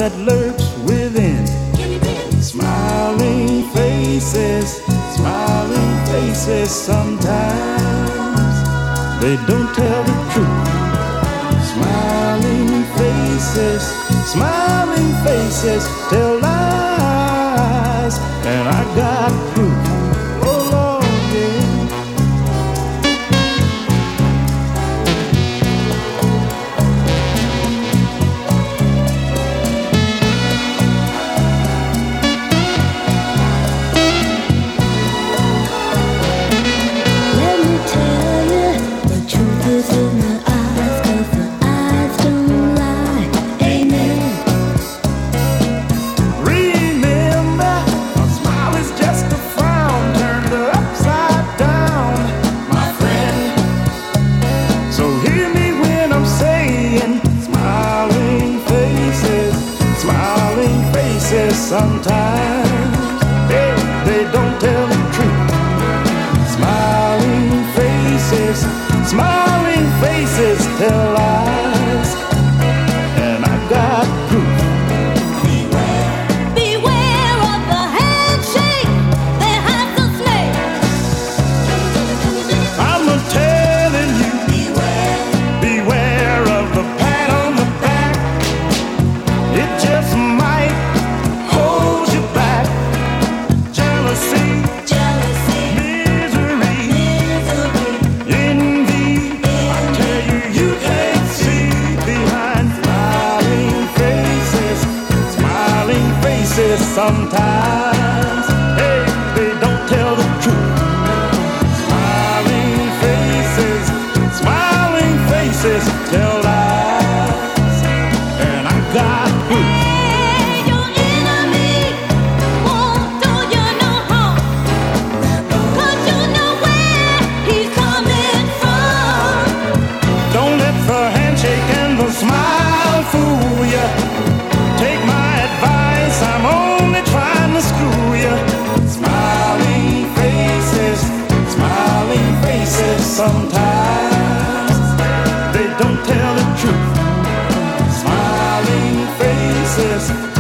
that lurks within. Smiling faces, smiling faces. Sometimes they don't tell the truth. Smiling faces, smiling faces tell lies, and I got proof. Oh Lord, yeah. Let me tell you, the truth is in the eyes, 'cause the eyes don't lie. Amen. Remember, a smile is just a frown turned upside down, my friend. So hear me when I'm saying, smiling faces, smiling faces. Sometimes they don't tell the truth. Smiling faces, smiling faces tell lies, and I got proof. Beware of the handshake that hides the snake. I'm telling you, beware of the pat on the back. It just might hold you back. Jealousy, misery, envy. I tell you, you can't see behind smiling faces, smiling faces. Sometimes, hey, they don't tell the truth. Smiling faces tell lies, and I got proof. Hey, your enemy won't do you no harm, 'cause you know where he's coming from. Don't let the handshake and the smile fool you. Take my advice, I'm only trying to school you. Smiling faces, sometimes they don't tell the truth. Smiling faces,